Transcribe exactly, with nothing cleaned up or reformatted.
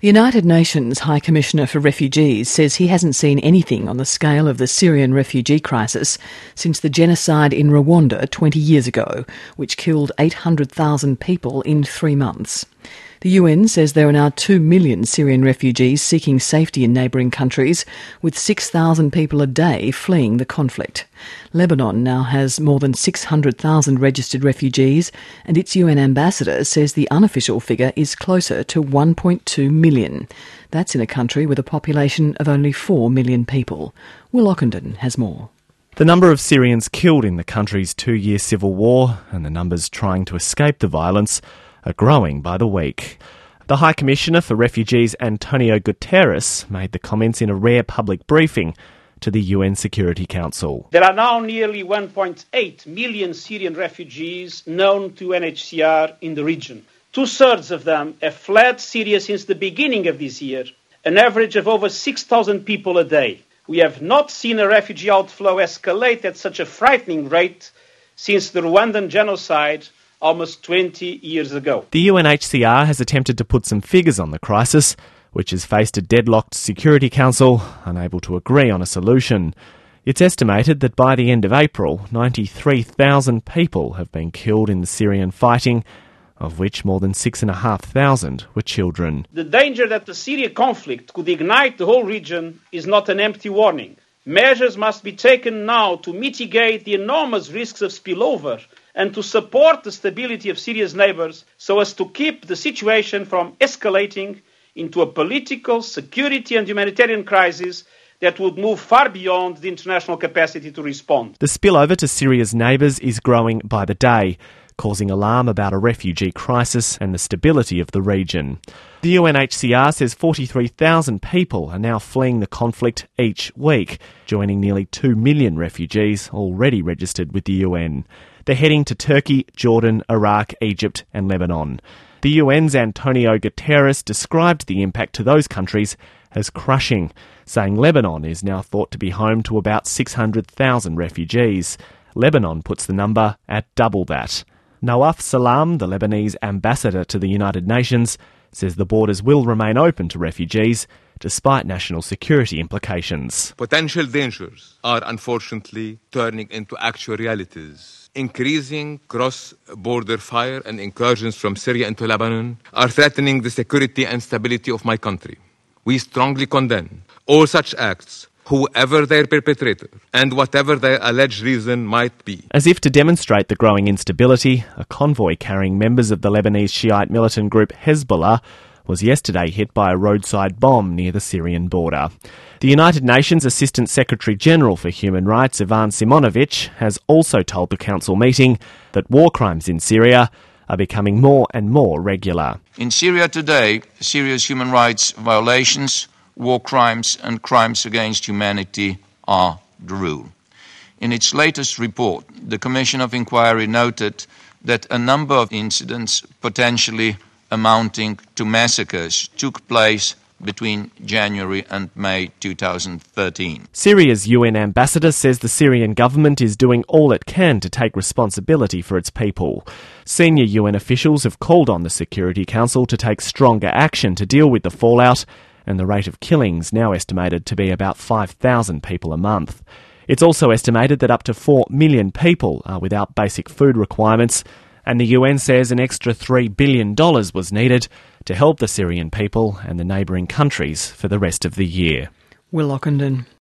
The United Nations High Commissioner for Refugees says he hasn't seen anything on the scale of the Syrian refugee crisis since the genocide in Rwanda twenty years ago, which killed eight hundred thousand people in three months. The U N says there are now two million Syrian refugees seeking safety in neighbouring countries, with six thousand people a day fleeing the conflict. Lebanon now has more than six hundred thousand registered refugees, and its U N ambassador says the unofficial figure is closer to one point two million. That's in a country with a population of only four million people. Will Ockenden has more. The number of Syrians killed in the country's two-year civil war and the numbers trying to escape the violence are growing by the week. The High Commissioner for Refugees, Antonio Guterres, made the comments in a rare public briefing to the U N Security Council. There are now nearly one point eight million Syrian refugees known to U N H C R in the region. Two-thirds of them have fled Syria since the beginning of this year, an average of over six thousand people a day. We have not seen a refugee outflow escalate at such a frightening rate since the Rwandan genocide almost twenty years ago. The U N H C R has attempted to put some figures on the crisis, which has faced a deadlocked Security Council, unable to agree on a solution. It's estimated that by the end of April, ninety-three thousand people have been killed in the Syrian fighting, of which more than six thousand five hundred were children. The danger that the Syrian conflict could ignite the whole region is not an empty warning. Measures must be taken now to mitigate the enormous risks of spillover and to support the stability of Syria's neighbours so as to keep the situation from escalating into a political, security and humanitarian crisis that would move far beyond the international capacity to respond. The spillover to Syria's neighbours is growing by the day, causing alarm about a refugee crisis and the stability of the region. The U N H C R says forty-three thousand people are now fleeing the conflict each week, joining nearly two million refugees already registered with the U N. They're heading to Turkey, Jordan, Iraq, Egypt and Lebanon. The U N's Antonio Guterres described the impact to those countries as crushing, saying Lebanon is now thought to be home to about six hundred thousand refugees. Lebanon puts the number at double that. Nawaf Salam, the Lebanese ambassador to the United Nations, says the borders will remain open to refugees despite national security implications. Potential dangers are unfortunately turning into actual realities. Increasing cross-border fire and incursions from Syria into Lebanon are threatening the security and stability of my country. We strongly condemn all such acts, whoever their perpetrator and whatever their alleged reason might be. As if to demonstrate the growing instability, a convoy carrying members of the Lebanese Shiite militant group Hezbollah was yesterday hit by a roadside bomb near the Syrian border. The United Nations Assistant Secretary-General for Human Rights, Ivan Simonovic, has also told the Council meeting that war crimes in Syria are becoming more and more regular. In Syria today, Syria's human rights violations, war crimes and crimes against humanity are the rule. In its latest report, the Commission of Inquiry noted that a number of incidents potentially amounting to massacres took place between January and May two thousand thirteen. Syria's U N ambassador says the Syrian government is doing all it can to take responsibility for its people. Senior U N officials have called on the Security Council to take stronger action to deal with the fallout, and the rate of killings now estimated to be about five thousand people a month. It's also estimated that up to four million people are without basic food requirements, and the U N says an extra three billion dollars was needed to help the Syrian people and the neighbouring countries for the rest of the year. Will Ockenden.